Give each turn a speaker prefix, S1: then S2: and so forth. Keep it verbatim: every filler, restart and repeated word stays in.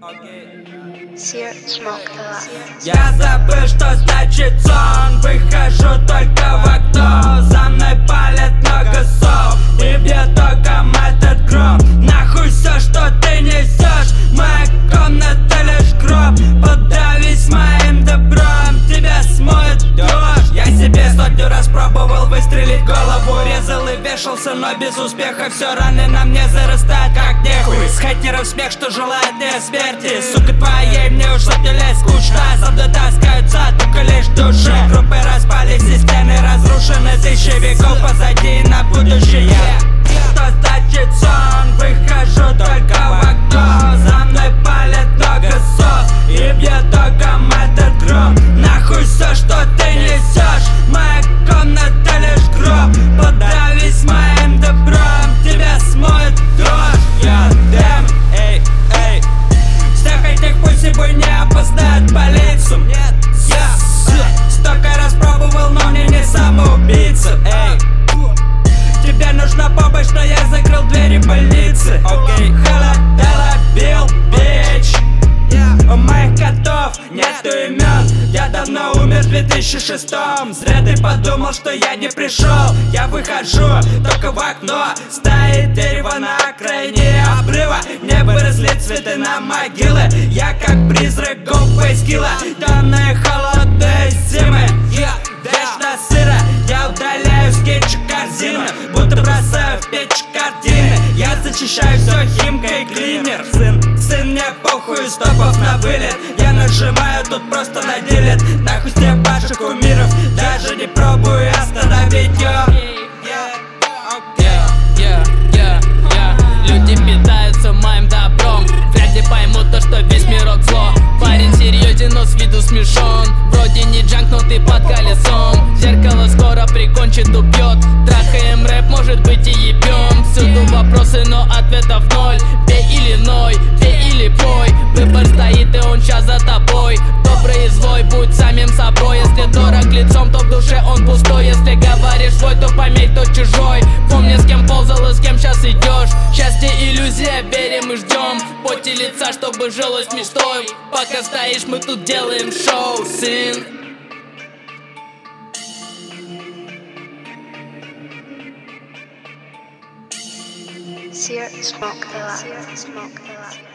S1: Sear Smoke the
S2: Я забыл, что значит сон. Выхожу только в окно. За мной палят много сов и бьет током этот гром. Нахуй все, что ты несешь. Моя комната лишь гроб. Подавись моим добром, тебя смоет дождь. Я себе сотню раз пробовал выстрелить голову. Резал и вешался, но без успеха. Все раны на мне зарастают как нехуй. С хейтеров смех, что желает мне смерти. Сука твоей, мне уж сотню лет скучно. За мной таскаются только лишь души. Группы распались и стены разрушены. Тысячи веков позади на будущее. Что значит сон? Выхожу только в окно. За мной палят много сов и бьет током этот гром. Нахуй все, что ты несешь. Моя комната лишь гроб. Подавись моим добром, тебя смоет дождь. Я дэм, эй, эй. Всех этих пусть бы не опознают полицию. Нет, я столько раз пробовал, но мне не самоубийца. Эй, тебе нужна помощь, но я закрыл двери больницы. Окей, холодела, бил, бич. У моих котов нету имен. Я давно умер в две тысячи шестом. Зря ты подумал, что я не пришел. Я выхожу только в окно. Стоит дерево на окраине обрыва. Не выросли цветы на могилы. Я как призрак голубой скилла. Темные холодные зимы. Вечно сыро. Я удаляю скетчи корзины, будто бросаю в печь картины. Я зачищаю все химкой клинер. Сын, сын, мне похуй, стопов на вылет. Я нажимаю, тут просто на дилет. Нахуй всех ваших кумиров. Даже не пробую остановить ее.
S3: Люди питаются моим добром. Вряд ли поймут то, что весь мирок зло. Парень серьезен, но с виду смешон. Вроде не джанк, но ты под колесом. Зеркало скоро прикончит, убьет. Трахаем рэп, может быть и ебем. Всюду вопросы, но ответов ноль. Бей или ной, бей или пой. Выбор стоит, и он сейчас за тобой. Добрый и злой, будь самим собой. Если дорог лицом, то в душе он пустой. Если говоришь свой, то пометь, то чужой. Помни, с кем ползал и с кем сейчас идешь. Счастье иллюзия, верим и ждем. В поте лица, чтобы жилось мечтой. Пока стоишь, мы тут делаем шоу, сын.
S1: Sear Smoke the